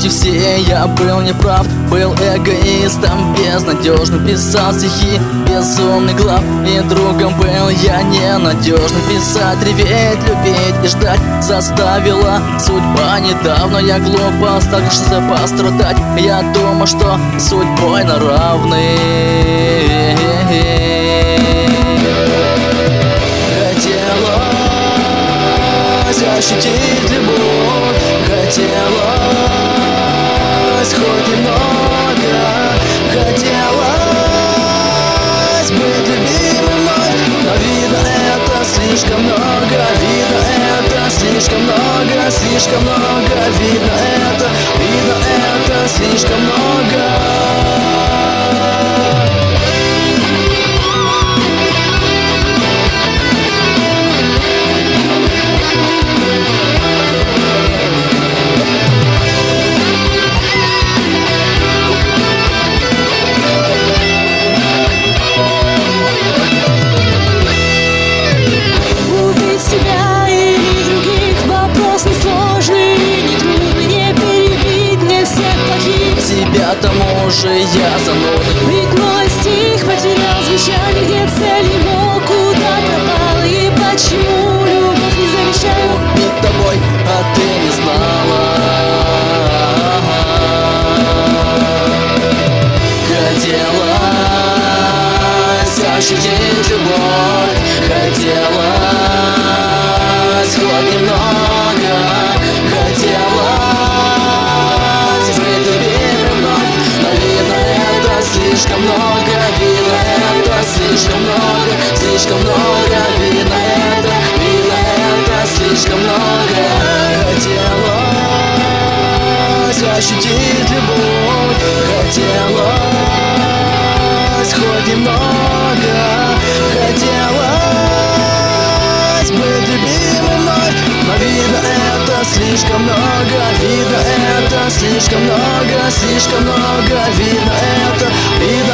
почти все я был неправ. Был эгоистом, безнадежным, писал стихи без умных глав. И другом был я ненадежным. Писать, реветь, любить и ждать заставила судьба недавно. Я глупо стал лишь пострадать. Я думал, что судьбой на равных. Хотелось ощутить любовь, хотелось хоть немного, хотелось быть любимым вновь. Но видно, это слишком много, видно, это слишком много, слишком много, видно, это слишком много. К тому же я зануда. Ведь мой стих потерял звучание, где цель его, куда пропал и почему любовь не замечаю. Убить тобой, а ты не знала. Хотелось ощутить любовь, хотелось хоть немного, хотелось быть любимым вновь. Но видно, это слишком много, видно, это слишком много, слишком много, видно, это слишком много. Хотелось ощутить любовь, хотелось хоть немного, хотелось быть любимым вновь. Но видно, это слишком много, видно, это слишком много, слишком много, видно, это